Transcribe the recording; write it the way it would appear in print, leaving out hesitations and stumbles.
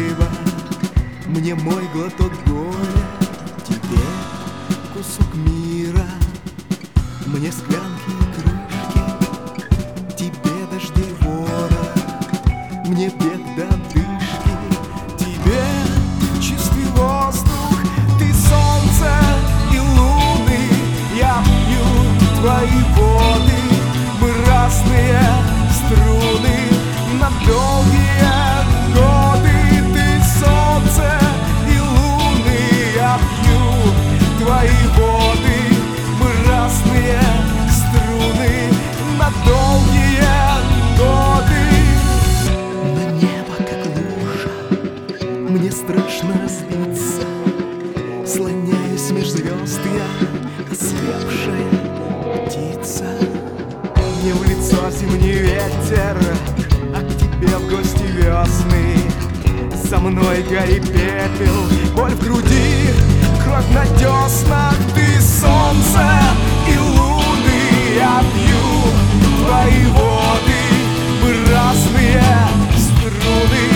небо, мне мой глоток горя, тебе кусок мира, мне склянки и крышки, тебе дождей вора, мне бег до отдышки, тебе чистый воздух, ты солнце и луны, я пью твои воды, мы разные струны на долгие годы, ты солнце и луны, я пью твои воды, мы разные струны на долгие годы. На небо как лужа, мне страшно разбиться, слоняюсь меж звезд я, ослепшая птица. Мне в лицо зимний ветер, а к тебе в гости весны. Со мной гори пепел, боль в груди, кровь на деснах. Ты солнце и луны, я пью твои воды, мы разные струны